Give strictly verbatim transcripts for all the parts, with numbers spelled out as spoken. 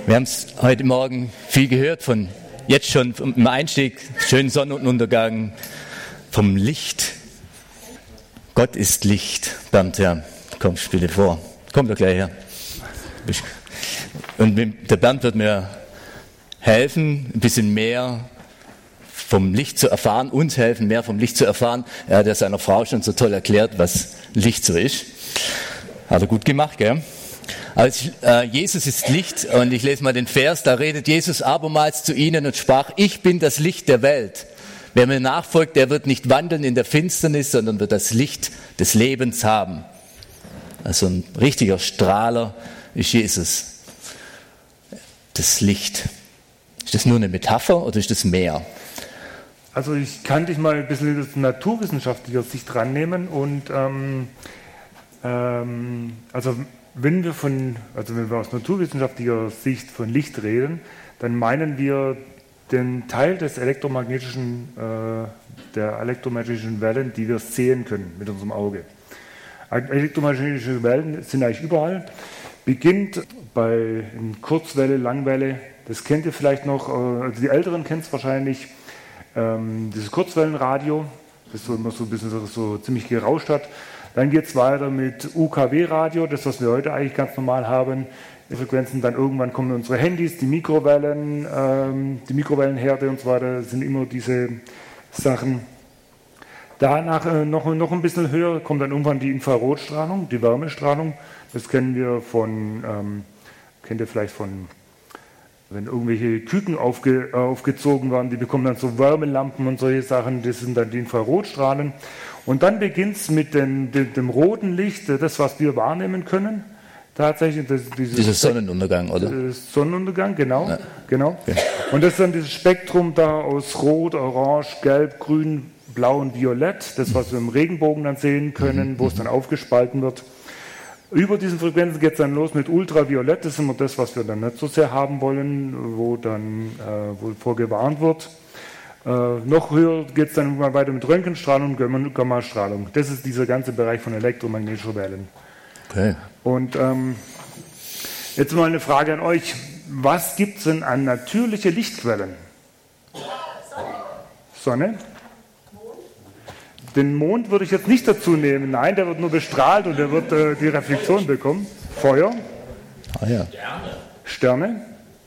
Wir haben es heute Morgen viel gehört von, jetzt schon im Einstieg, schönen Sonnenuntergang, vom Licht. Gott ist Licht. Bernd, ja, komm, bitte vor. Komm doch gleich her. Und der Bernd wird mir helfen, ein bisschen mehr vom Licht zu erfahren, uns helfen, mehr vom Licht zu erfahren. Er hat ja seiner Frau schon so toll erklärt, was Licht so ist. Hat er gut gemacht, gell? Also, äh, Jesus ist Licht, und ich lese mal den Vers, da redet Jesus abermals zu ihnen und sprach: Ich bin das Licht der Welt. Wer mir nachfolgt, der wird nicht wandeln in der Finsternis, sondern wird das Licht des Lebens haben. Also ein richtiger Strahler ist Jesus. Das Licht. Ist das nur eine Metapher oder ist das mehr? Also ich kann dich mal ein bisschen aus naturwissenschaftlicher Sicht rannehmen und ähm, ähm, also wenn wir von, also wenn wir aus naturwissenschaftlicher Sicht von Licht reden, dann meinen wir den Teil des elektromagnetischen, äh, der elektromagnetischen Wellen, die wir sehen können mit unserem Auge. Elektromagnetische Wellen sind eigentlich überall. Beginnt bei Kurzwelle, Langwelle, das kennt ihr vielleicht noch, also die Älteren kennen es wahrscheinlich, ähm, dieses Kurzwellenradio, das so immer so ein bisschen so, so ziemlich gerauscht hat. Dann geht es weiter mit U K W-Radio, das, was wir heute eigentlich ganz normal haben. Die Frequenzen, dann irgendwann kommen unsere Handys, die Mikrowellen, ähm, die Mikrowellenherde und so weiter, das sind immer diese Sachen. Danach äh, noch, noch ein bisschen höher kommt dann irgendwann die Infrarotstrahlung, die Wärmestrahlung. Das kennen wir von, ähm, kennt ihr vielleicht von, wenn irgendwelche Küken aufge, äh, aufgezogen werden, die bekommen dann so Wärmelampen und solche Sachen, das sind dann die Infrarotstrahlen. Und dann beginnt es mit dem, dem, dem roten Licht, das, was wir wahrnehmen können. Tatsächlich, das, dieses Dieser Sonnenuntergang, oder? Sonnenuntergang, genau. Ja. genau. Okay. Und das ist dann dieses Spektrum da aus Rot, Orange, Gelb, Grün, Blau und Violett, das, was wir im Regenbogen dann sehen können, mhm. wo es dann aufgespalten wird. Über diesen Frequenzen geht es dann los mit Ultraviolett, das ist immer das, was wir dann nicht so sehr haben wollen, wo dann äh, wo vorgewarnt wird. Äh, noch höher geht es dann mal weiter mit Röntgenstrahlung und Gammastrahlung. Das ist dieser ganze Bereich von elektromagnetischer Wellen. Okay. Und ähm, jetzt mal eine Frage an euch. Was gibt es denn an natürliche Lichtquellen? Sonne. Sonne? Den Mond würde ich jetzt nicht dazu nehmen. Nein, der wird nur bestrahlt und der wird äh, die Reflexion bekommen. Feuer. Ah, ja. Sterne.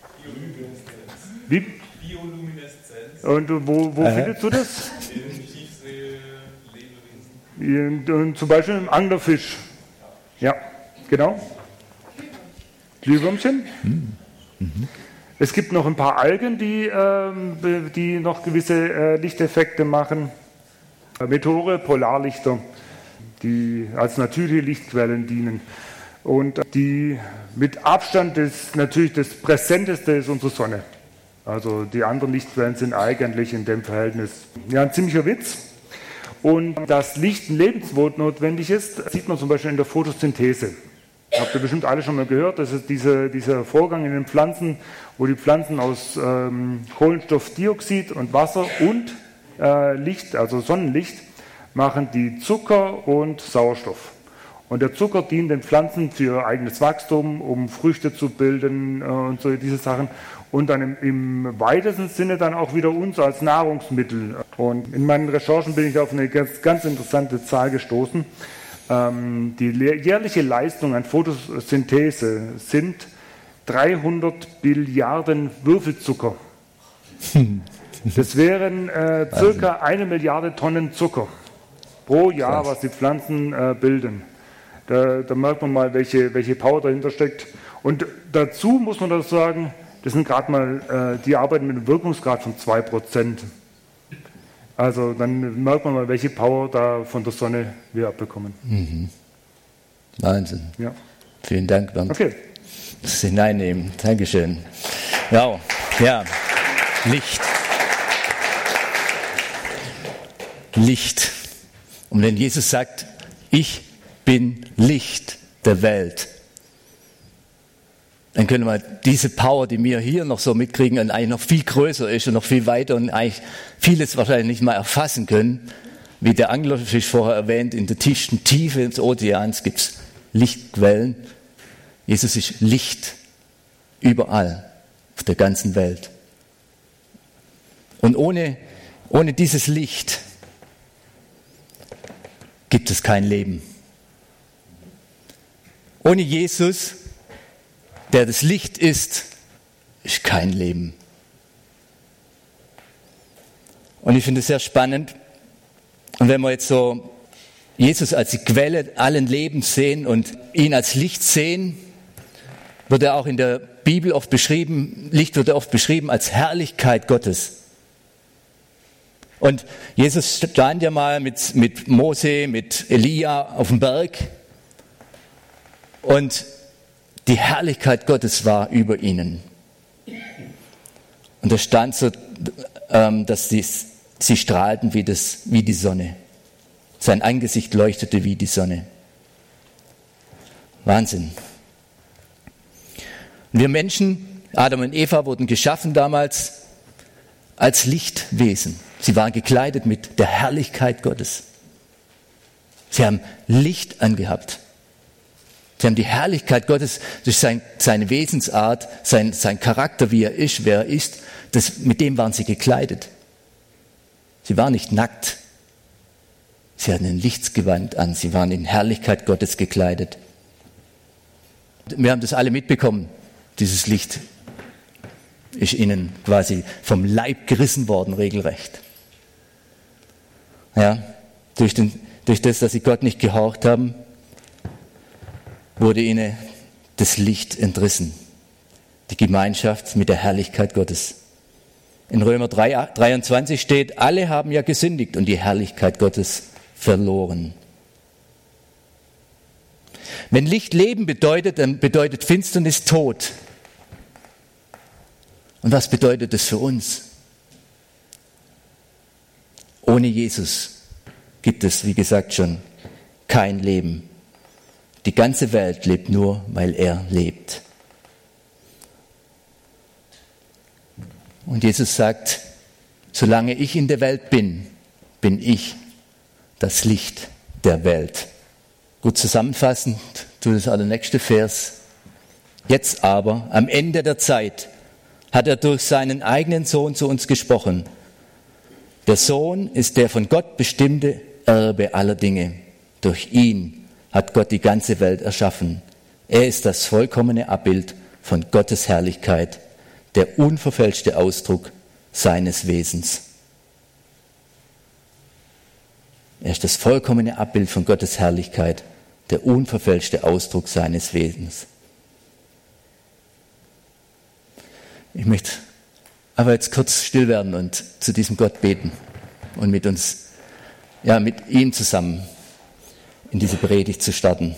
Wie? Biolumineszenz. Und wo, wo äh. findest du das? In Tiefsee, Lebewesen. Und zum Beispiel im Anglerfisch. Ja, genau. Glühwürmchen. Mhm. Mhm. Es gibt noch ein paar Algen, die, ähm, die noch gewisse äh, Lichteffekte machen. Meteore, Polarlichter, die als natürliche Lichtquellen dienen. Und die mit Abstand das, natürlich das Präsenteste ist unsere Sonne. Also die anderen Lichtquellen sind eigentlich in dem Verhältnis ja, ein ziemlicher Witz. Und dass Licht lebensnotwendig ist, sieht man zum Beispiel in der Photosynthese. Habt ihr bestimmt alle schon mal gehört, das ist diese, dieser Vorgang in den Pflanzen, wo die Pflanzen aus ähm, Kohlenstoffdioxid und Wasser und äh, Licht, also Sonnenlicht, machen die Zucker und Sauerstoff. Und der Zucker dient den Pflanzen für eigenes Wachstum, um Früchte zu bilden äh, und so diese Sachen. Und dann im, im weitesten Sinne dann auch wieder uns als Nahrungsmittel. Und in meinen Recherchen bin ich auf eine ganz, ganz interessante Zahl gestoßen. Ähm, die jährliche Leistung an Photosynthese sind dreihundert Billiarden Würfelzucker. Das wären äh, circa eine Milliarde Tonnen Zucker pro Jahr, was die Pflanzen äh, bilden. Da, da merkt man mal, welche, welche Power dahinter steckt. Und dazu muss man das sagen, das sind gerade mal, äh, die arbeiten mit einem Wirkungsgrad von zwei Prozent. Also dann merkt man mal, welche Power da von der Sonne wir abbekommen. Mhm. Wahnsinn. Ja. Vielen Dank, Bernd. Okay. Das hineinnehmen. Dankeschön. Ja, ja. Licht. Licht. Und wenn Jesus sagt, ich bin Licht der Welt, dann können wir diese Power, die wir hier noch so mitkriegen, und eigentlich noch viel größer ist und noch viel weiter und eigentlich vieles wahrscheinlich nicht mal erfassen können, wie der Anglerfisch vorher erwähnt, in der tiefsten Tiefe des Ozeans gibt es Lichtquellen. Jesus ist Licht Überall, auf der ganzen Welt. Und ohne, ohne dieses Licht gibt es kein Leben. Ohne Jesus, der das Licht ist, ist kein Leben. Und ich finde es sehr spannend. Und wenn wir jetzt so Jesus als die Quelle allen Lebens sehen und ihn als Licht sehen, wird er auch in der Bibel oft beschrieben, Licht wird oft beschrieben als Herrlichkeit Gottes. Und Jesus stand ja mal mit, mit Mose, mit Elia auf dem Berg und die Herrlichkeit Gottes war über ihnen. Und da stand so, ähm, dass sie, sie strahlten wie, das, wie die Sonne. Sein Angesicht leuchtete wie die Sonne. Wahnsinn. Und wir Menschen, Adam und Eva, wurden geschaffen damals als Lichtwesen. Sie waren gekleidet mit der Herrlichkeit Gottes. Sie haben Licht angehabt. Sie haben die Herrlichkeit Gottes durch sein, seine Wesensart, sein, sein Charakter, wie er ist, wer er ist, das, mit dem waren sie gekleidet. Sie waren nicht nackt. Sie hatten ein Lichtsgewand an. Sie waren in Herrlichkeit Gottes gekleidet. Wir haben das alle mitbekommen. Dieses Licht ist ihnen quasi vom Leib gerissen worden, regelrecht. Ja, durch, den, durch das, dass sie Gott nicht gehorcht haben, wurde ihnen das Licht entrissen. Die Gemeinschaft mit der Herrlichkeit Gottes. In Römer drei, dreiundzwanzig steht, alle haben ja gesündigt und die Herrlichkeit Gottes verloren. Wenn Licht Leben bedeutet, dann bedeutet Finsternis Tod. Und was bedeutet das für uns? Ohne Jesus gibt es, wie gesagt schon, kein Leben. Die ganze Welt lebt nur, weil er lebt. Und Jesus sagt, solange ich in der Welt bin, bin ich das Licht der Welt. Gut zusammenfassend, tut das der nächste Vers. Jetzt aber, am Ende der Zeit, hat er durch seinen eigenen Sohn zu uns gesprochen. Der Sohn ist der von Gott bestimmte Erbe aller Dinge. Durch ihn hat Gott die ganze Welt erschaffen. Er ist das vollkommene Abbild von Gottes Herrlichkeit, der unverfälschte Ausdruck seines Wesens. Er ist das vollkommene Abbild von Gottes Herrlichkeit, der unverfälschte Ausdruck seines Wesens. Ich möchte aber jetzt kurz still werden und zu diesem Gott beten und mit uns, ja, mit ihm zusammen in diese Predigt zu starten.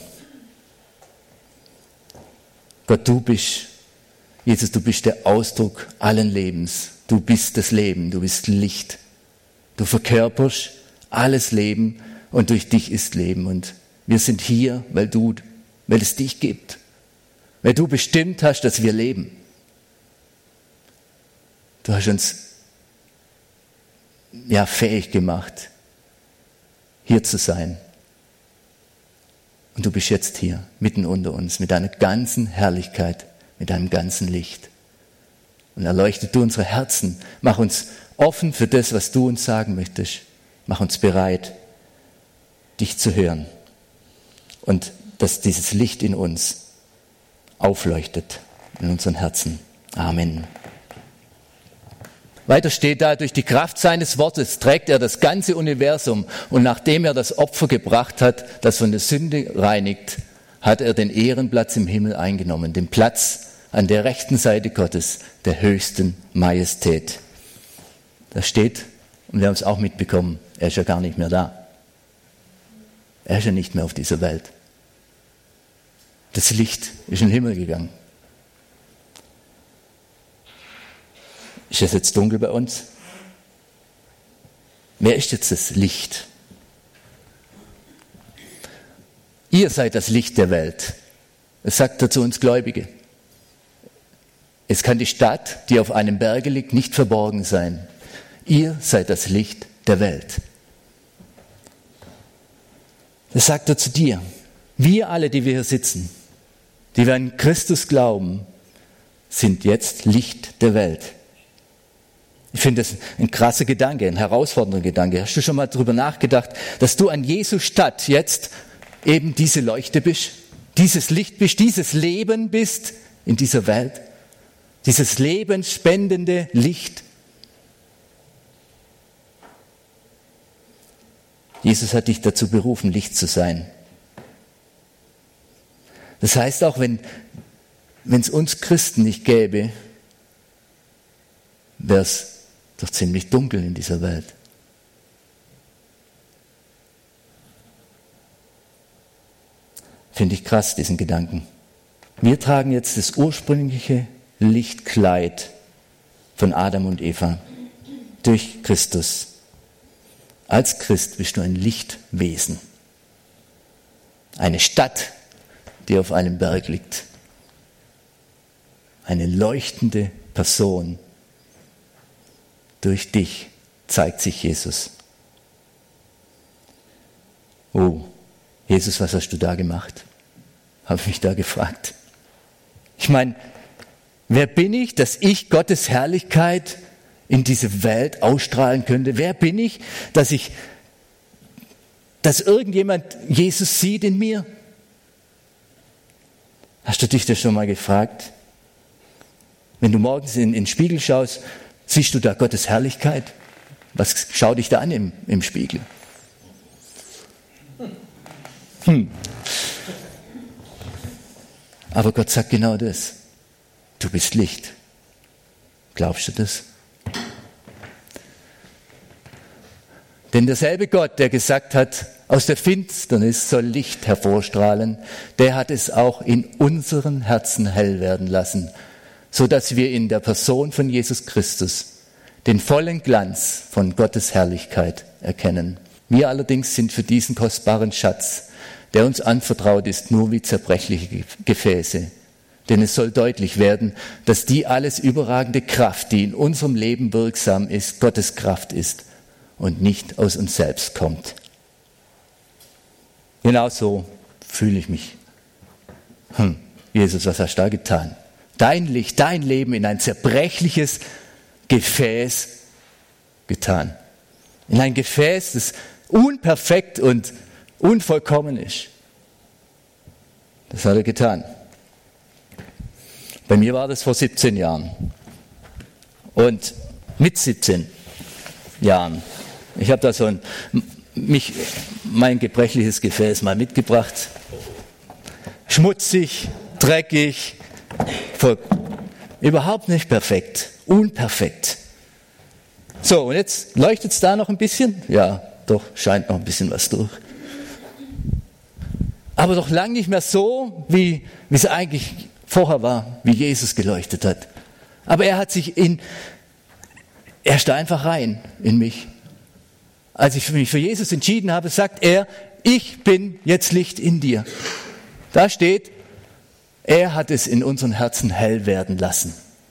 Gott, du bist, Jesus, du bist der Ausdruck allen Lebens. Du bist das Leben, du bist Licht. Du verkörperst alles Leben und durch dich ist Leben. Und wir sind hier, weil du, weil es dich gibt. Weil du bestimmt hast, dass wir leben. Du hast uns ja fähig gemacht, hier zu sein. Und du bist jetzt hier, mitten unter uns, mit deiner ganzen Herrlichkeit, mit deinem ganzen Licht. Und erleuchte du unsere Herzen. Mach uns offen für das, was du uns sagen möchtest. Mach uns bereit, dich zu hören. Und dass dieses Licht in uns aufleuchtet, in unseren Herzen. Amen. Weiter steht da, durch die Kraft seines Wortes trägt er das ganze Universum. Und nachdem er das Opfer gebracht hat, das von der Sünde reinigt, hat er den Ehrenplatz im Himmel eingenommen. Den Platz an der rechten Seite Gottes, der höchsten Majestät. Da steht, und wir haben es auch mitbekommen, er ist ja gar nicht mehr da. Er ist ja nicht mehr auf dieser Welt. Das Licht ist in den Himmel gegangen. Ist es jetzt dunkel bei uns? Wer ist jetzt das Licht? Ihr seid das Licht der Welt. Das sagt er zu uns Gläubige. Es kann die Stadt, die auf einem Berge liegt, nicht verborgen sein. Ihr seid das Licht der Welt. Das sagt er zu dir. Wir alle, die wir hier sitzen, die wir an Christus glauben, sind jetzt Licht der Welt. Ich finde das ein krasser Gedanke, ein herausfordernder Gedanke. Hast du schon mal darüber nachgedacht, dass du an Jesu Stadt jetzt eben diese Leuchte bist, dieses Licht bist, dieses Leben bist in dieser Welt, dieses lebensspendende Licht? Jesus hat dich dazu berufen, Licht zu sein. Das heißt auch, wenn wenn es uns Christen nicht gäbe, wäre es doch ziemlich dunkel in dieser Welt. Finde ich krass, diesen Gedanken. Wir tragen jetzt das ursprüngliche Lichtkleid von Adam und Eva durch Christus. Als Christ bist du ein Lichtwesen. Eine Stadt, die auf einem Berg liegt. Eine leuchtende Person. Durch dich zeigt sich Jesus. Oh, Jesus, was hast du da gemacht? Habe ich mich da gefragt. Ich meine, wer bin ich, dass ich Gottes Herrlichkeit in diese Welt ausstrahlen könnte? Wer bin ich, dass ich, dass irgendjemand Jesus sieht in mir? Hast du dich das schon mal gefragt? Wenn du morgens in, in den Spiegel schaust, siehst du da Gottes Herrlichkeit? Was schau dich da an im, im Spiegel? Hm. Aber Gott sagt genau das. Du bist Licht. Glaubst du das? Denn derselbe Gott, der gesagt hat, aus der Finsternis soll Licht hervorstrahlen, der hat es auch in unseren Herzen hell werden lassen, so dass wir in der Person von Jesus Christus den vollen Glanz von Gottes Herrlichkeit erkennen. Wir allerdings sind für diesen kostbaren Schatz, der uns anvertraut ist, nur wie zerbrechliche Gefäße. Denn es soll deutlich werden, dass die alles überragende Kraft, die in unserem Leben wirksam ist, Gottes Kraft ist und nicht aus uns selbst kommt. Genau so fühle ich mich. Hm, Jesus, was hast du da getan? Dein Licht, dein Leben in ein zerbrechliches Gefäß getan. In ein Gefäß, das unperfekt und unvollkommen ist. Das hat er getan. Bei mir war das vor siebzehn Jahren. Und mit siebzehn Jahren, ich habe da so ein, mich, mein gebrechliches Gefäß mal mitgebracht. Schmutzig, dreckig, voll, überhaupt nicht perfekt, unperfekt. So, und jetzt leuchtet es da noch ein bisschen? Ja, doch, scheint noch ein bisschen was durch. Aber doch lang nicht mehr so, wie wie es eigentlich vorher war, wie Jesus geleuchtet hat. Aber er hat sich in, er ist da einfach rein in mich. Als ich mich für Jesus entschieden habe, sagt er, ich bin jetzt Licht in dir. Da steht, er hat es in unseren Herzen hell werden lassen.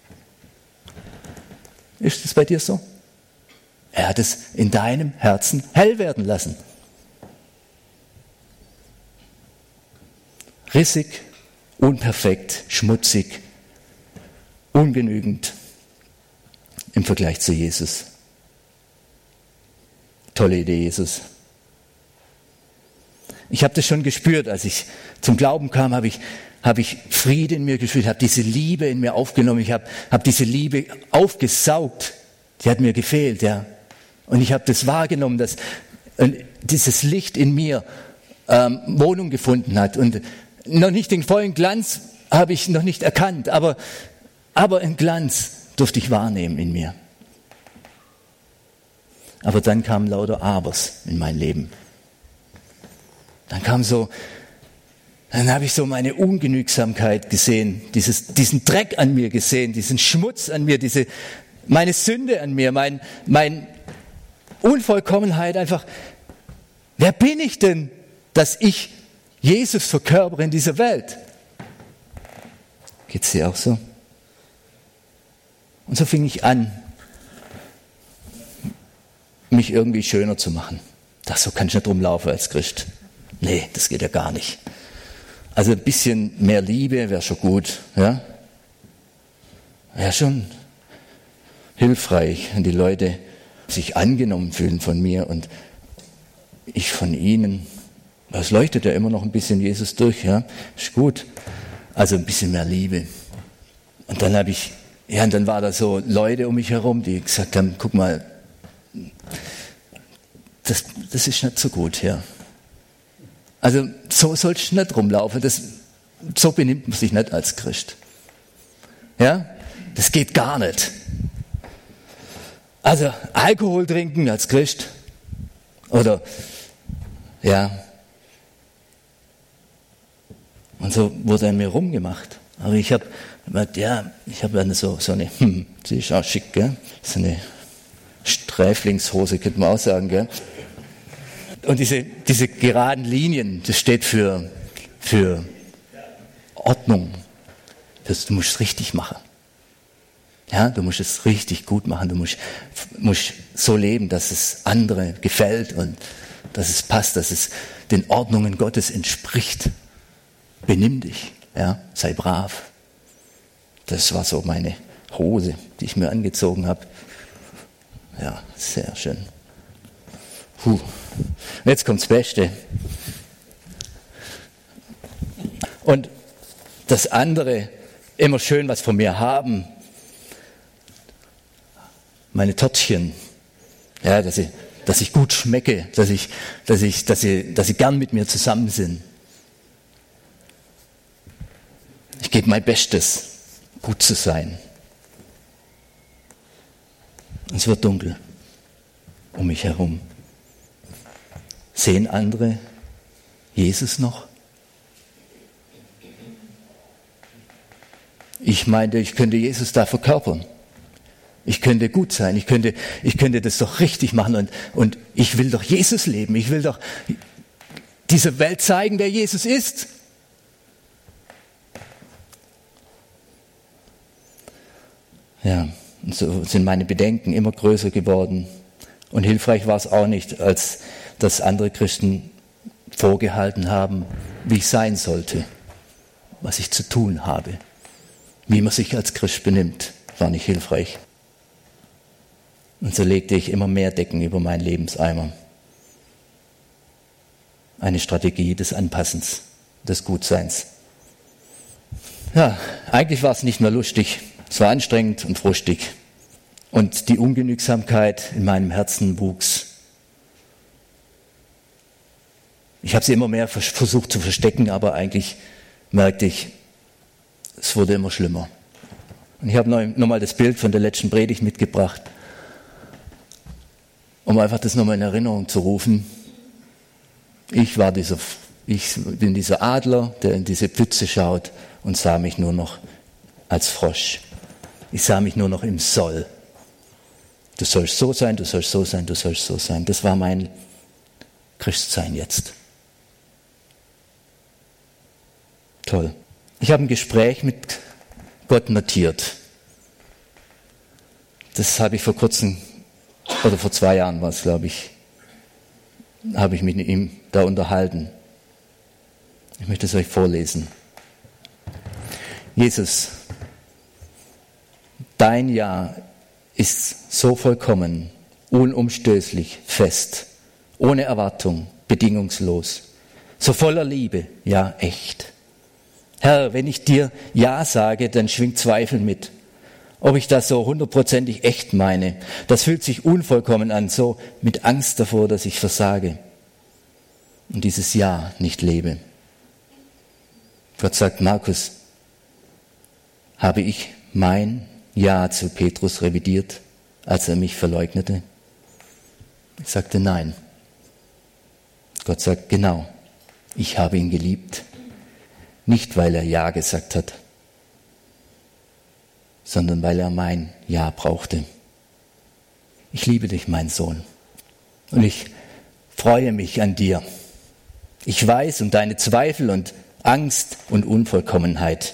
Ist es bei dir so? Er hat es in deinem Herzen hell werden lassen. Rissig, unperfekt, schmutzig, ungenügend im Vergleich zu Jesus. Tolle Idee, Jesus. Ich habe das schon gespürt, als ich zum Glauben kam, habe ich, habe ich Friede in mir gespürt, habe diese Liebe in mir aufgenommen, ich habe, habe diese Liebe aufgesaugt, die hat mir gefehlt, ja. Und ich habe das wahrgenommen, dass dieses Licht in mir ähm, Wohnung gefunden hat. Und noch nicht den vollen Glanz habe ich noch nicht erkannt, aber, aber einen Glanz durfte ich wahrnehmen in mir. Aber dann kamen lauter Abers in mein Leben. Dann kam so, dann habe ich so meine Ungenügsamkeit gesehen, dieses, diesen Dreck an mir gesehen, diesen Schmutz an mir, diese, meine Sünde an mir, mein, mein Unvollkommenheit, einfach, wer bin ich denn, dass ich Jesus verkörpere in dieser Welt? Geht's dir auch so? Und so fing ich an, mich irgendwie schöner zu machen. Das, so kann ich nicht rumlaufen als Christ. Nee, das geht ja gar nicht. Also ein bisschen mehr Liebe wäre schon gut. Ja? ja schon hilfreich, wenn die Leute sich angenommen fühlen von mir und ich von ihnen. Das leuchtet ja immer noch ein bisschen Jesus durch, ja, ist gut. Also ein bisschen mehr Liebe. Und dann habe ich, ja, und dann waren da so Leute um mich herum, die gesagt haben, guck mal, das, das ist nicht so gut, ja. Also so sollst du nicht rumlaufen, das, so benimmt man sich nicht als Christ. Ja, das geht gar nicht. Also Alkohol trinken als Christ oder, ja, und so wurde an mir rumgemacht. Aber ich habe gemerkt, ja, ich habe eine so, so eine, hm, die ist auch schick, gell? So eine Sträflingshose, könnte man auch sagen, gell? Und diese, diese geraden Linien, das steht für, für Ordnung. Das, du musst es richtig machen. Ja, du musst es richtig gut machen. Du musst, musst so leben, dass es andere gefällt und dass es passt, dass es den Ordnungen Gottes entspricht. Benimm dich, ja, sei brav. Das war so meine Hose, die ich mir angezogen habe. Ja, sehr schön. Puh. Jetzt kommt das Beste. Und das andere, immer schön was von mir haben. Meine Törtchen, ja, dass ich, dass ich gut schmecke, dass ich, dass ich, dass sie, dass sie gern mit mir zusammen sind. Ich gebe mein Bestes, gut zu sein. Und es wird dunkel um mich herum. Sehen andere Jesus noch? Ich meinte, ich könnte Jesus da verkörpern. Ich könnte gut sein, ich könnte, ich könnte das doch richtig machen und, und ich will doch Jesus leben. Ich will doch dieser Welt zeigen, wer Jesus ist. Ja, und so sind meine Bedenken immer größer geworden. Und hilfreich war es auch nicht, als dass andere Christen vorgehalten haben, wie ich sein sollte, was ich zu tun habe, wie man sich als Christ benimmt, war nicht hilfreich. Und so legte ich immer mehr Decken über meinen Lebenseimer. Eine Strategie des Anpassens, des Gutseins. Ja, eigentlich war es nicht mehr lustig. Es war anstrengend und frustig. Und die Ungenügsamkeit in meinem Herzen wuchs. Ich habe sie immer mehr versucht zu verstecken, aber eigentlich merkte ich, es wurde immer schlimmer. Und ich habe nochmal das Bild von der letzten Predigt mitgebracht, um einfach das nochmal in Erinnerung zu rufen. Ich war dieser, ich bin dieser Adler, der in diese Pfütze schaut und sah mich nur noch als Frosch. Ich sah mich nur noch im Soll. Du sollst so sein, du sollst so sein, du sollst so sein. Das war mein Christsein jetzt. Toll. Ich habe ein Gespräch mit Gott notiert. Das habe ich vor kurzem, oder vor zwei Jahren war es, glaube ich, habe ich mich mit ihm da unterhalten. Ich möchte es euch vorlesen. Jesus, dein Ja ist so vollkommen, unumstößlich, fest, ohne Erwartung, bedingungslos, so voller Liebe, ja echt. Herr, wenn ich dir Ja sage, dann schwingt Zweifel mit. Ob ich das so hundertprozentig echt meine, das fühlt sich unvollkommen an, so mit Angst davor, dass ich versage und dieses Ja nicht lebe. Gott sagt, Markus, habe ich mein Ja zu Petrus revidiert, als er mich verleugnete? Ich sagte nein. Gott sagt, genau, ich habe ihn geliebt. Nicht, weil er Ja gesagt hat, sondern weil er mein Ja brauchte. Ich liebe dich, mein Sohn, und ich freue mich an dir. Ich weiß um deine Zweifel und Angst und Unvollkommenheit.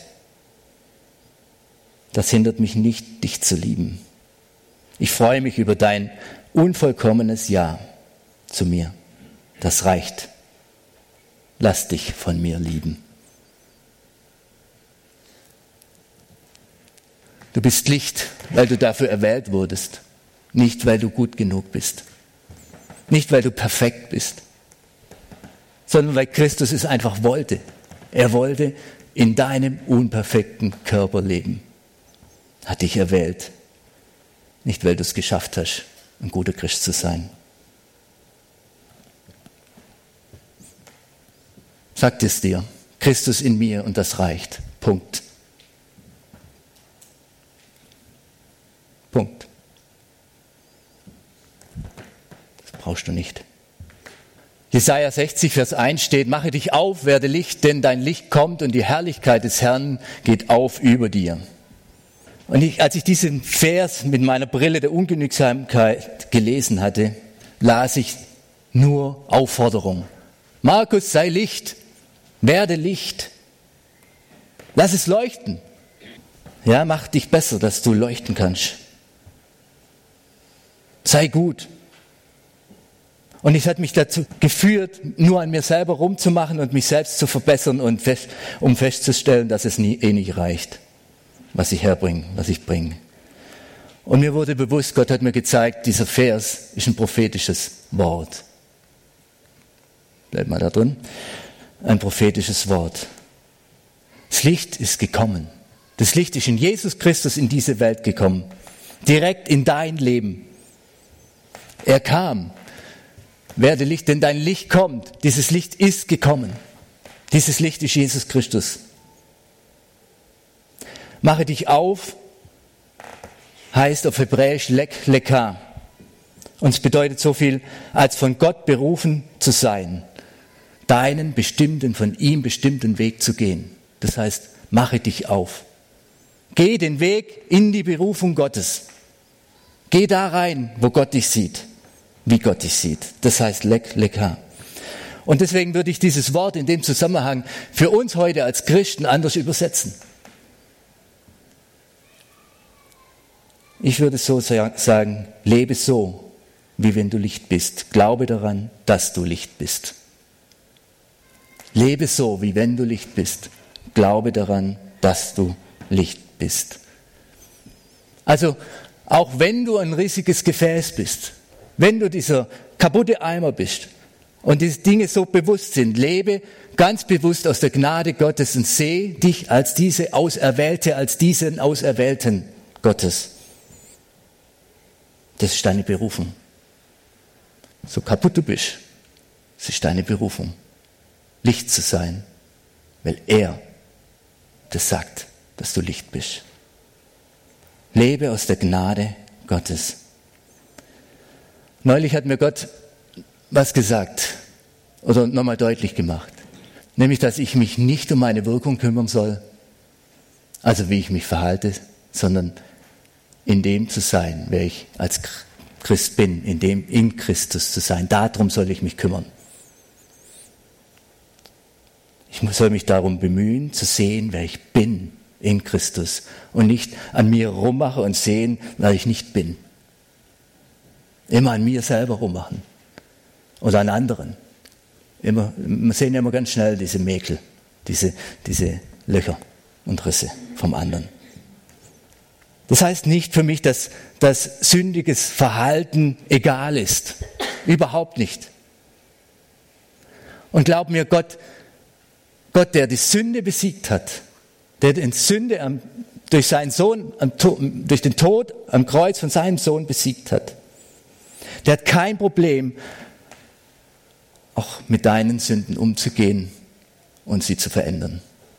Das hindert mich nicht, dich zu lieben. Ich freue mich über dein unvollkommenes Ja zu mir. Das reicht. Lass dich von mir lieben. Du bist Licht, weil du dafür erwählt wurdest. Nicht, weil du gut genug bist. Nicht, weil du perfekt bist. Sondern weil Christus es einfach wollte. Er wollte in deinem unperfekten Körper leben. Hat dich erwählt. Nicht, weil du es geschafft hast, ein guter Christ zu sein. Sagt es dir. Christus in mir und das reicht. Punkt. Punkt. Das brauchst du nicht. Jesaja sechzig, Vers eins steht, mache dich auf, werde Licht, denn dein Licht kommt und die Herrlichkeit des Herrn geht auf über dir. Und ich, als ich diesen Vers mit meiner Brille der Ungenügsamkeit gelesen hatte, las ich nur Aufforderung. Markus, sei Licht, werde Licht. Lass es leuchten. Ja, mach dich besser, dass du leuchten kannst. Sei gut. Und es hat mich dazu geführt, nur an mir selber rumzumachen und mich selbst zu verbessern und fest, um festzustellen, dass es nie, eh nicht reicht, was ich herbringe, was ich bringe. Und mir wurde bewusst, Gott hat mir gezeigt, dieser Vers ist ein prophetisches Wort. Bleibt mal da drin. Ein prophetisches Wort. Das Licht ist gekommen. Das Licht ist in Jesus Christus in diese Welt gekommen. Direkt in dein Leben. Er kam. Werde Licht, denn dein Licht kommt. Dieses Licht ist gekommen. Dieses Licht ist Jesus Christus. Mache dich auf, heißt auf Hebräisch Lek Leka. Und es bedeutet so viel, als von Gott berufen zu sein. Deinen bestimmten, von ihm bestimmten Weg zu gehen. Das heißt, mache dich auf. Geh den Weg in die Berufung Gottes. Geh da rein, wo Gott dich sieht. Wie Gott dich sieht. Das heißt Lek Leka. Und deswegen würde ich dieses Wort in dem Zusammenhang für uns heute als Christen anders übersetzen. Ich würde so sagen, lebe so, wie wenn du Licht bist. Glaube daran, dass du Licht bist. Lebe so, wie wenn du Licht bist. Glaube daran, dass du Licht bist. Also, auch wenn du ein riesiges Gefäß bist, wenn du dieser kaputte Eimer bist und diese Dinge so bewusst sind, lebe ganz bewusst aus der Gnade Gottes und sehe dich als diese Auserwählte, als diesen Auserwählten Gottes. Das ist deine Berufung. So kaputt du bist, das ist deine Berufung. Licht zu sein, weil er das sagt, dass du Licht bist. Lebe aus der Gnade Gottes. Neulich hat mir Gott was gesagt oder nochmal deutlich gemacht, nämlich, dass ich mich nicht um meine Wirkung kümmern soll, also wie ich mich verhalte, sondern in dem zu sein, wer ich als Christ bin, in dem in Christus zu sein. Darum soll ich mich kümmern. Ich soll mich darum bemühen, zu sehen, wer ich bin in Christus und nicht an mir rummache und sehen, wer ich nicht bin. Immer an mir selber rummachen oder an anderen. Immer, wir sehen ja immer ganz schnell diese Mäkel, diese, diese Löcher und Risse vom anderen. Das heißt nicht für mich, dass das sündiges Verhalten egal ist. Überhaupt nicht. Und glaub mir, Gott, Gott, der die Sünde besiegt hat, der die Sünde am, durch seinen Sohn, am, durch den Tod am Kreuz von seinem Sohn besiegt hat, der hat kein Problem, auch mit deinen Sünden umzugehen und sie zu verändern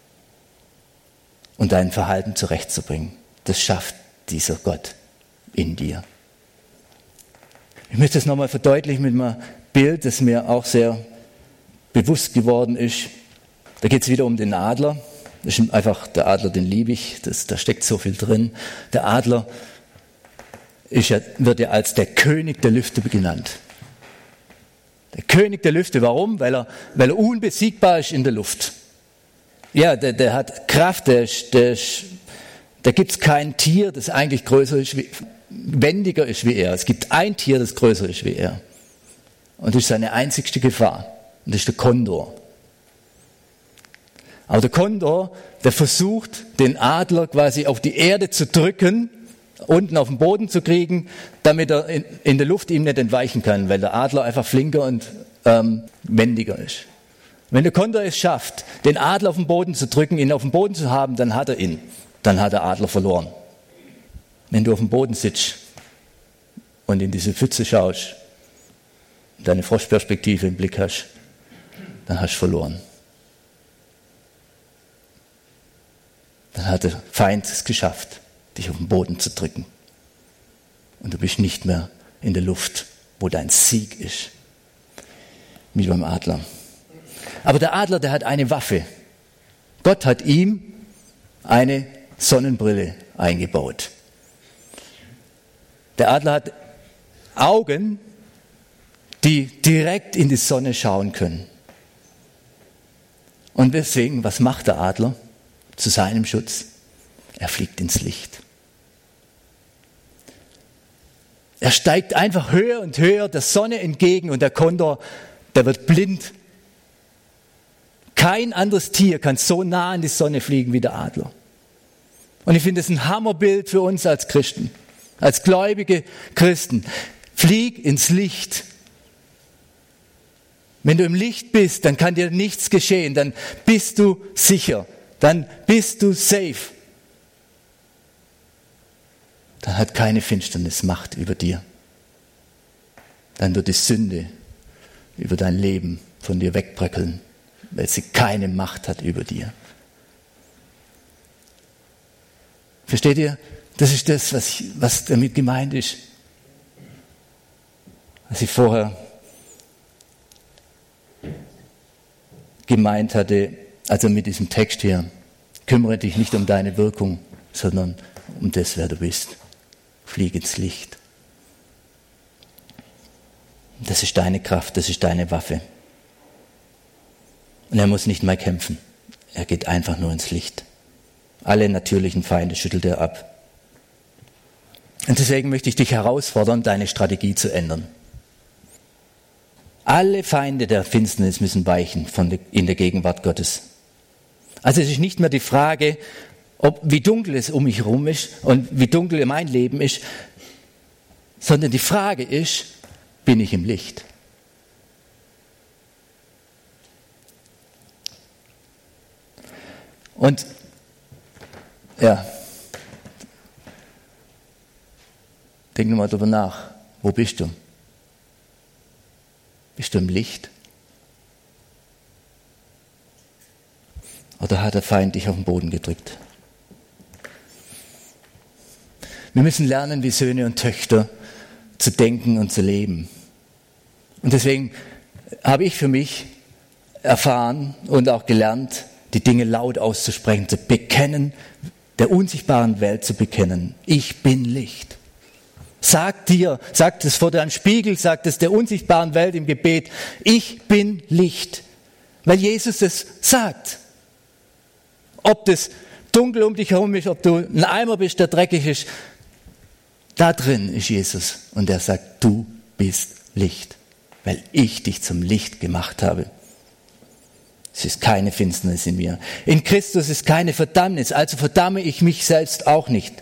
und dein Verhalten zurechtzubringen. Das schafft dieser Gott in dir. Ich möchte das nochmal verdeutlichen mit einem Bild, das mir auch sehr bewusst geworden ist. Da geht es wieder um den Adler. Das ist einfach der Adler, den liebe ich. Das, da steckt so viel drin. Der Adler ist ja, wird ja als der König der Lüfte genannt. Der König der Lüfte. Warum? Weil er, weil er unbesiegbar ist in der Luft. Ja, der, der hat Kraft. Der, der, da gibt es kein Tier, das eigentlich größer ist, wie, wendiger ist wie er. Es gibt ein Tier, das größer ist wie er. Und das ist seine einzigste Gefahr. Und das ist der Kondor. Aber der Kondor, der versucht, den Adler quasi auf die Erde zu drücken, unten auf den Boden zu kriegen, damit er in, in der Luft ihm nicht entweichen kann, weil der Adler einfach flinker und ähm, wendiger ist. Wenn der Kondor es schafft, den Adler auf den Boden zu drücken, ihn auf den Boden zu haben, dann hat er ihn. Dann hat der Adler verloren. Wenn du auf dem Boden sitzt und in diese Pfütze schaust, deine Froschperspektive im Blick hast, dann hast du verloren. Dann hat der Feind es geschafft, dich auf den Boden zu drücken. Und du bist nicht mehr in der Luft, wo dein Sieg ist. Wie beim Adler. Aber der Adler, der hat eine Waffe. Gott hat ihm eine Sonnenbrille eingebaut. Der Adler hat Augen, die direkt in die Sonne schauen können. Und deswegen, was macht der Adler zu seinem Schutz? Er fliegt ins Licht. Er steigt einfach höher und höher der Sonne entgegen und der Kondor, der wird blind. Kein anderes Tier kann so nah an die Sonne fliegen wie der Adler. Und ich finde es ein Hammerbild für uns als Christen, als gläubige Christen. Flieg ins Licht. Wenn du im Licht bist, dann kann dir nichts geschehen, dann bist du sicher, dann bist du safe. Dann hat keine Finsternis Macht über dir. Dann wird die Sünde über dein Leben von dir wegbröckeln, weil sie keine Macht hat über dir. Versteht ihr? Das ist das, was, ich, was damit gemeint ist. Was ich vorher gemeint hatte, also mit diesem Text hier. Kümmere dich nicht um deine Wirkung, sondern um das, wer du bist. Flieg ins Licht. Das ist deine Kraft, das ist deine Waffe. Und er muss nicht mehr kämpfen. Er geht einfach nur ins Licht. Alle natürlichen Feinde schüttelt er ab. Und deswegen möchte ich dich herausfordern, deine Strategie zu ändern. Alle Feinde der Finsternis müssen weichen von der, in der Gegenwart Gottes. Also es ist nicht mehr die Frage, ob, wie dunkel es um mich herum ist und wie dunkel mein Leben ist, sondern die Frage ist, bin ich im Licht? Und ja, denk nur mal darüber nach, wo bist du? Bist du im Licht? Oder hat der Feind dich auf den Boden gedrückt? Wir müssen lernen, wie Söhne und Töchter zu denken und zu leben. Und deswegen habe ich für mich erfahren und auch gelernt, die Dinge laut auszusprechen, zu bekennen, der unsichtbaren Welt zu bekennen. Ich bin Licht. Sag dir, sagt es vor deinem Spiegel, sagt es der unsichtbaren Welt im Gebet, ich bin Licht. Weil Jesus es sagt. Ob das dunkel um dich herum ist, ob du ein Eimer bist, der dreckig ist, da drin ist Jesus. Und er sagt, du bist Licht, weil ich dich zum Licht gemacht habe. Es ist keine Finsternis in mir. In Christus ist keine Verdammnis, also verdamme ich mich selbst auch nicht.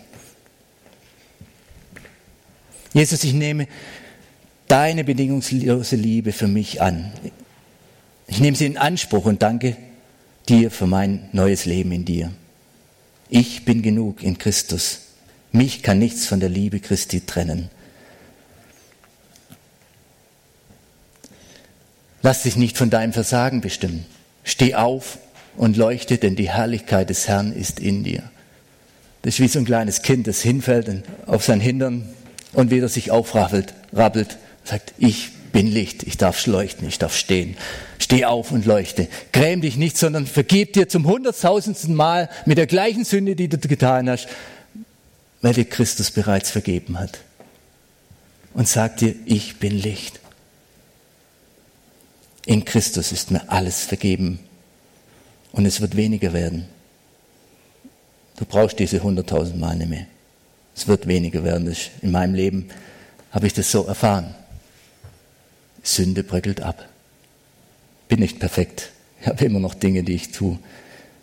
Jesus, ich nehme deine bedingungslose Liebe für mich an. Ich nehme sie in Anspruch und danke dir für mein neues Leben in dir. Ich bin genug in Christus. Mich kann nichts von der Liebe Christi trennen. Lass dich nicht von deinem Versagen bestimmen. Steh auf und leuchte, denn die Herrlichkeit des Herrn ist in dir. Das ist wie so ein kleines Kind, das hinfällt auf sein Hintern und wieder sich aufrappelt, rappelt, sagt, ich bin Licht, ich darf leuchten, ich darf stehen. Steh auf und leuchte. Gräm dich nicht, sondern vergib dir zum hunderttausendsten Mal mit der gleichen Sünde, die du getan hast, weil dir Christus bereits vergeben hat. Und sag dir, ich bin Licht. In Christus ist mir alles vergeben und es wird weniger werden. Du brauchst diese hunderttausend Mal nicht mehr. Es wird weniger werden. In meinem Leben habe ich das so erfahren. Sünde bröckelt ab. Bin nicht perfekt. Ich habe immer noch Dinge, die ich tue.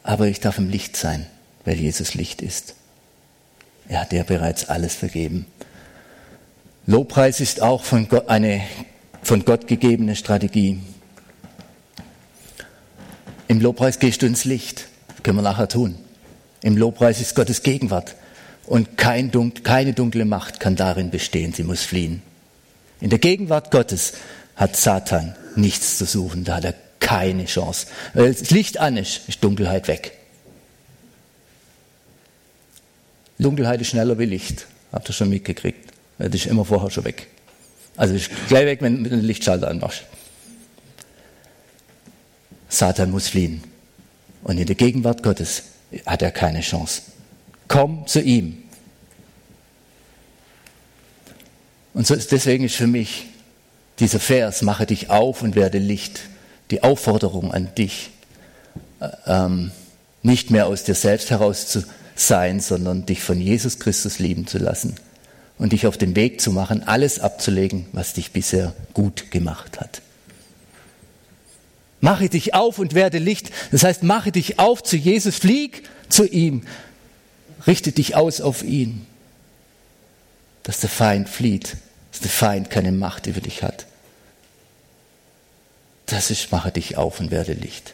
aber ich darf im Licht sein, weil Jesus Licht ist. Er hat ja bereits alles vergeben. Lobpreis ist auch von Gott, eine von Gott gegebene Strategie. Im Lobpreis gehst du ins Licht. Das können wir nachher tun. Im Lobpreis ist Gottes Gegenwart. Und kein Dun- keine dunkle Macht kann darin bestehen. Sie muss fliehen. In der Gegenwart Gottes hat Satan nichts zu suchen. Da hat er keine Chance. Weil das Licht an ist, ist Dunkelheit weg. Dunkelheit ist schneller wie Licht. Habt ihr schon mitgekriegt. Das ist immer vorher schon weg. Also ist gleich weg, wenn du den Lichtschalter anmachst. Satan muss fliehen. Und in der Gegenwart Gottes hat er keine Chance. Komm zu ihm. Und so ist, deswegen ist für mich dieser Vers, mache dich auf und werde Licht, die Aufforderung an dich, ähm, nicht mehr aus dir selbst heraus zu sein, sondern dich von Jesus Christus lieben zu lassen und dich auf den Weg zu machen, alles abzulegen, was dich bisher gut gemacht hat. Mache dich auf und werde Licht. Das heißt, mache dich auf zu Jesus, flieg zu ihm, richte dich aus auf ihn, dass der Feind flieht, dass der Feind keine Macht über dich hat. Das ist, mache dich auf und werde Licht.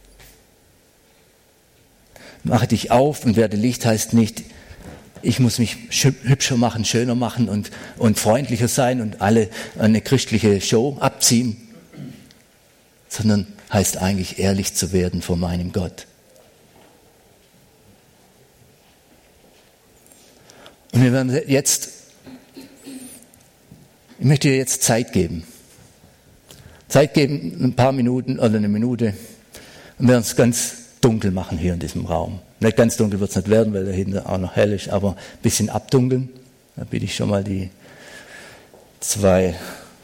Mache dich auf und werde Licht heißt nicht, ich muss mich hübscher machen, schöner machen und, und freundlicher sein und alle eine christliche Show abziehen, sondern heißt eigentlich ehrlich zu werden vor meinem Gott. Und wir werden jetzt, ich möchte dir jetzt Zeit geben. Zeit geben, ein paar Minuten oder eine Minute. Und wir werden es ganz dunkel machen hier in diesem Raum. Nicht ganz dunkel wird es nicht werden, weil dahinter auch noch hell ist, aber ein bisschen abdunkeln. Da bitte ich schon mal die zwei,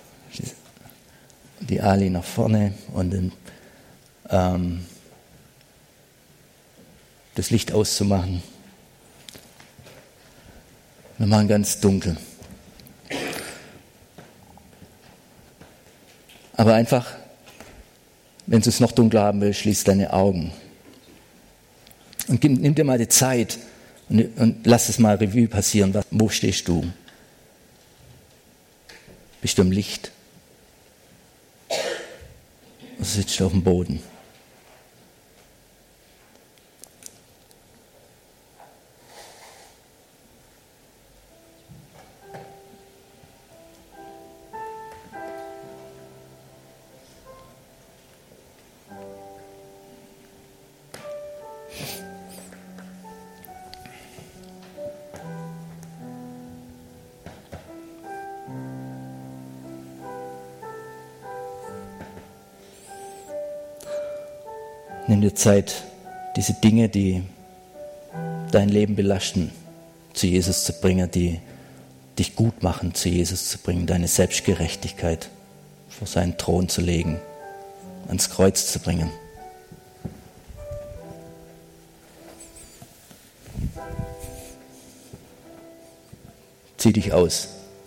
die Ali nach vorne und den, ähm, das Licht auszumachen. Wir machen ganz dunkel. Aber einfach, wenn du es noch dunkler haben willst, schließ deine Augen. Und nimm dir mal die Zeit und, und lass es mal Revue passieren. Was, wo stehst du? Bist du im Licht? Oder sitzt du auf dem Boden? Nimm dir Zeit, diese Dinge, die dein Leben belasten, zu Jesus zu bringen, die dich gut machen, zu Jesus zu bringen, deine Selbstgerechtigkeit vor seinen Thron zu legen, ans Kreuz zu bringen. Zieh dich aus.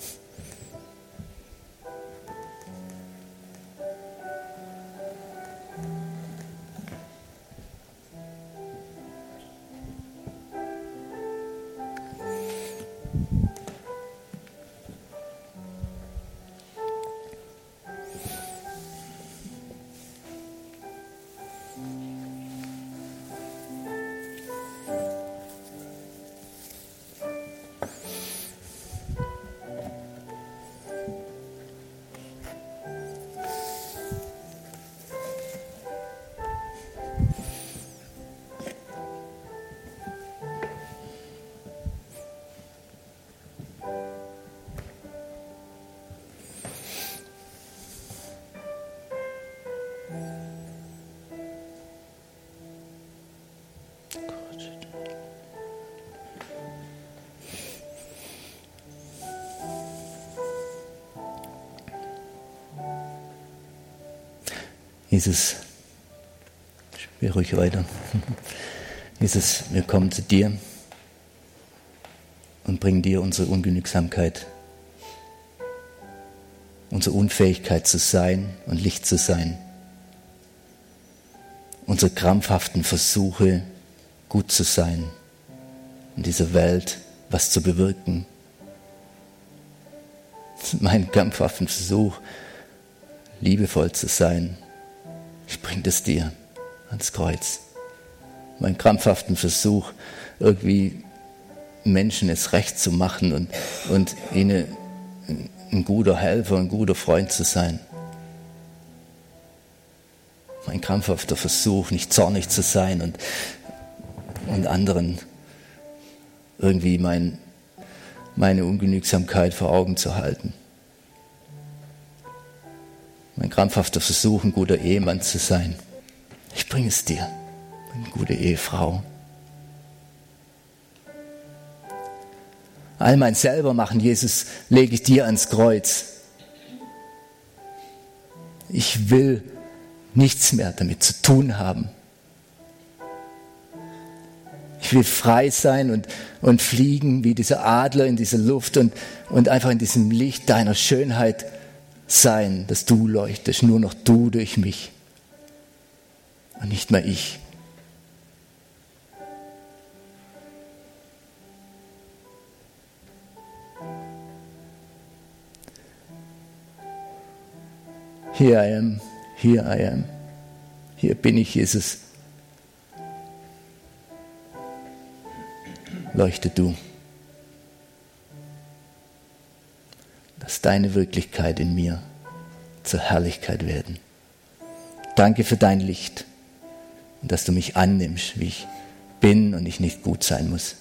Jesus, spiel ruhig weiter. Jesus, wir kommen zu dir und bringen dir unsere Ungenügsamkeit, unsere Unfähigkeit zu sein und Licht zu sein, unsere krampfhaften Versuche, gut zu sein, in dieser Welt was zu bewirken. Mein krampfhaften Versuch, liebevoll zu sein, ich bringe das dir ans Kreuz. Mein krampfhaften Versuch, irgendwie Menschen es recht zu machen und, und ihnen ein guter Helfer, ein guter Freund zu sein. Mein krampfhafter Versuch, nicht zornig zu sein und, und anderen irgendwie mein, meine Ungenügsamkeit vor Augen zu halten. Mein krampfhafter Versuch, ein guter Ehemann zu sein. Ich bringe es dir, eine gute Ehefrau. All mein Selbermachen, Jesus, lege ich dir ans Kreuz. Ich will nichts mehr damit zu tun haben. Ich will frei sein und, und fliegen wie dieser Adler in dieser Luft und, und einfach in diesem Licht deiner Schönheit sein, dass du leuchtest, nur noch du durch mich und nicht mehr ich. Here I am, here I am. Hier bin ich, Jesus. Leuchte du. Lass deine Wirklichkeit in mir zur Herrlichkeit werden. Danke für dein Licht und dass du mich annimmst, wie ich bin und ich nicht gut sein muss.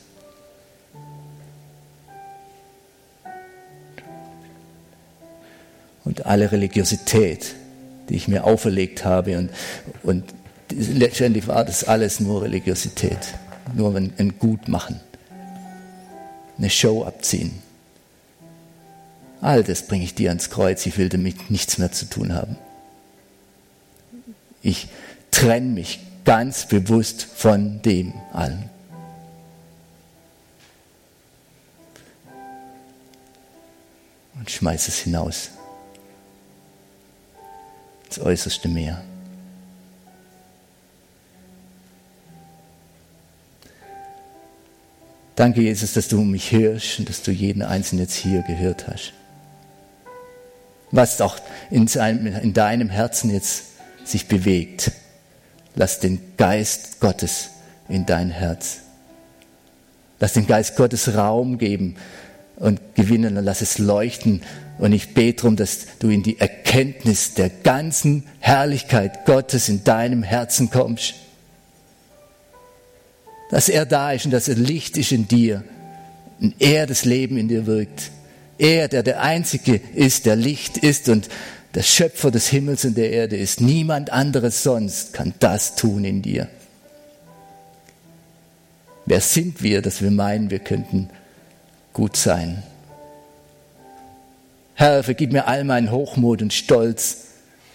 Und alle Religiosität, die ich mir auferlegt habe, und, und letztendlich war das alles nur Religiosität, nur ein, ein Gutmachen, eine Show abziehen. All das bringe ich dir ans Kreuz, ich will damit nichts mehr zu tun haben. Ich trenne mich ganz bewusst von dem allem. Und schmeiß es hinaus. Das äußerste Meer. Danke, Jesus, dass du mich hörst und dass du jeden Einzelnen jetzt hier gehört hast. Was auch in, seinem, in deinem Herzen jetzt sich bewegt, lass den Geist Gottes in dein Herz. Lass den Geist Gottes Raum geben und gewinnen und lass es leuchten. Und ich bete darum, dass du in die Erkenntnis der ganzen Herrlichkeit Gottes in deinem Herzen kommst. Dass er da ist und dass er Licht ist in dir. Und er das Leben in dir wirkt. Er, der der Einzige ist, der Licht ist und der Schöpfer des Himmels und der Erde ist. Niemand anderes sonst kann das tun in dir. Wer sind wir, dass wir meinen, wir könnten gut sein? Herr, vergib mir all meinen Hochmut und Stolz.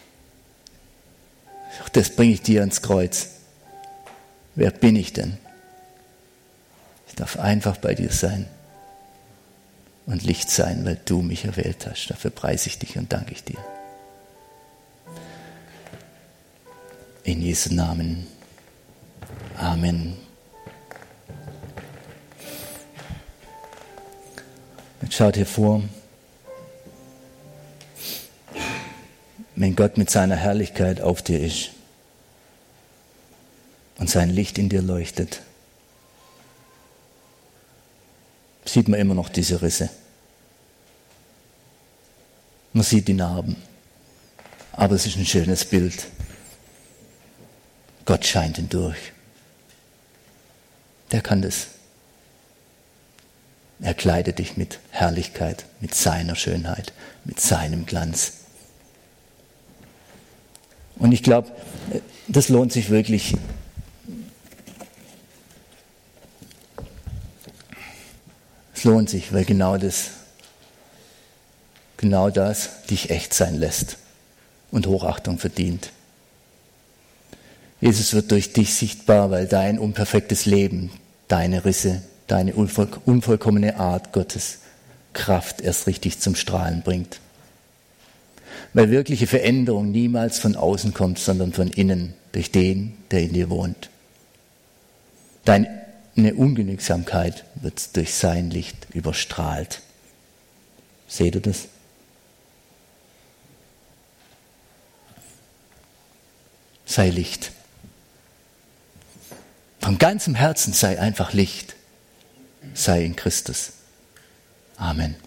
Das bringe ich dir ans Kreuz. Wer bin ich denn? Ich darf einfach bei dir sein und Licht sein, weil du mich erwählt hast. Dafür preise ich dich und danke ich dir. In Jesu Namen. Amen. Jetzt schaut hier vor. Wenn Gott mit seiner Herrlichkeit auf dir ist und sein Licht in dir leuchtet, sieht man immer noch diese Risse. Man sieht die Narben. Aber es ist ein schönes Bild. Gott scheint hindurch. Der kann das. Er kleidet dich mit Herrlichkeit, mit seiner Schönheit, mit seinem Glanz. Und ich glaube, das lohnt sich wirklich. Es lohnt sich, weil genau das, genau das dich echt sein lässt und Hochachtung verdient. Jesus wird durch dich sichtbar, weil dein unperfektes Leben, deine Risse, deine unvoll, unvollkommene Art Gottes Kraft erst richtig zum Strahlen bringt. Weil wirkliche Veränderung niemals von außen kommt, sondern von innen, durch den, der in dir wohnt. Deine Ungenügsamkeit wird durch sein Licht überstrahlt. Seht ihr das? Sei Licht. Von ganzem Herzen sei einfach Licht. Sei in Christus. Amen.